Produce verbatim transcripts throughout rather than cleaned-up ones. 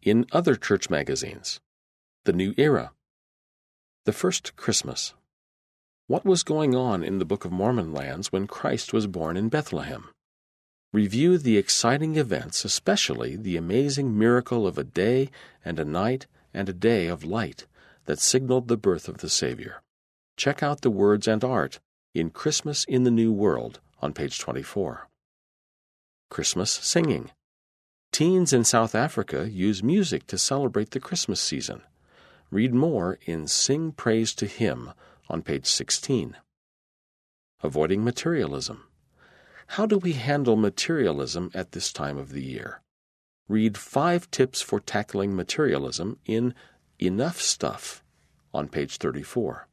in other church magazines. The New Era. The First Christmas. What was going on in the Book of Mormon lands when Christ was born in Bethlehem? Review the exciting events, especially the amazing miracle of a day and a night and a day of light that signaled the birth of the Savior. Check out the words and art in Christmas in the New World on page twenty-four. Christmas singing. Teens in South Africa use music to celebrate the Christmas season. Read more in Sing Praise to Him on page sixteen. Avoiding materialism. How do we handle materialism at this time of the year? Read Five Tips for Tackling Materialism in Enough Stuff on page thirty-four.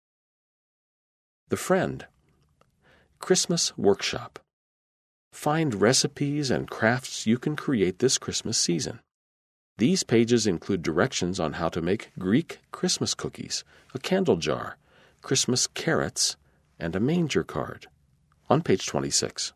The Friend. Christmas Workshop. Find recipes and crafts you can create this Christmas season. These pages include directions on how to make Greek Christmas cookies, a candle jar, Christmas carrots, and a manger card on page twenty-six.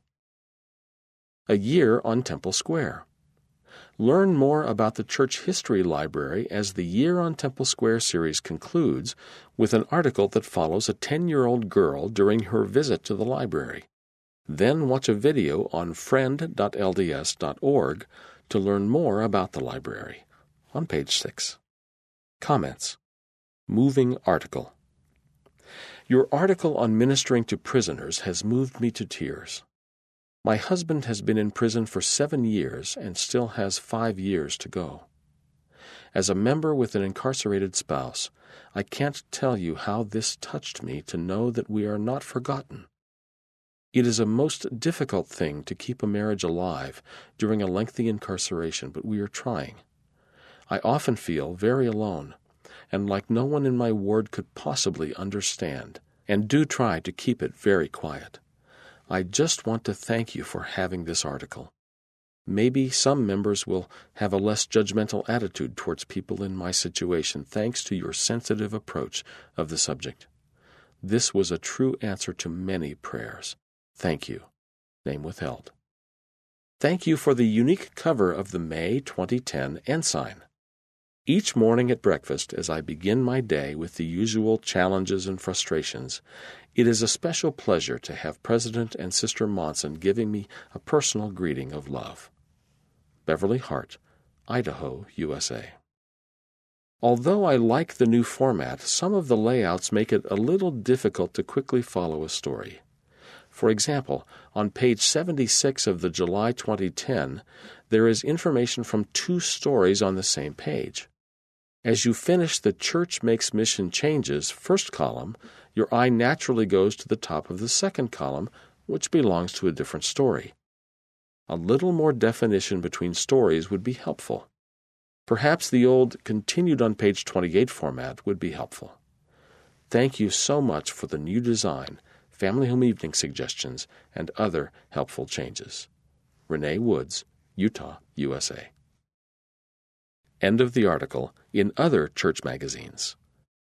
A Year on Temple Square. Learn more about the Church History Library as the Year on Temple Square series concludes with an article that follows a ten-year-old girl during her visit to the library. Then watch a video on friend dot L D S dot org to learn more about the library on page six. Comments. Moving article. Your article on ministering to prisoners has moved me to tears. My husband has been in prison for seven years and still has five years to go. As a member with an incarcerated spouse, I can't tell you how this touched me to know that we are not forgotten. It is a most difficult thing to keep a marriage alive during a lengthy incarceration, but we are trying. I often feel very alone, and like no one in my ward could possibly understand, and do try to keep it very quiet. I just want to thank you for having this article. Maybe some members will have a less judgmental attitude towards people in my situation thanks to your sensitive approach of the subject. This was a true answer to many prayers. Thank you. Name withheld. Thank you for the unique cover of the May twenty ten Ensign. Each morning at breakfast, as I begin my day with the usual challenges and frustrations, it is a special pleasure to have President and Sister Monson giving me a personal greeting of love. Beverly Hart, Idaho, U S A. Although I like the new format, some of the layouts make it a little difficult to quickly follow a story. For example, on page seventy-six of the July twenty ten, there is information from two stories on the same page. As you finish the Church Makes Mission Changes first column, your eye naturally goes to the top of the second column, which belongs to a different story. A little more definition between stories would be helpful. Perhaps the old continued on page twenty-eight format would be helpful. Thank you so much for the new design, family home evening suggestions, and other helpful changes. Renee Woods, Utah, U S A. End of the article in other church magazines.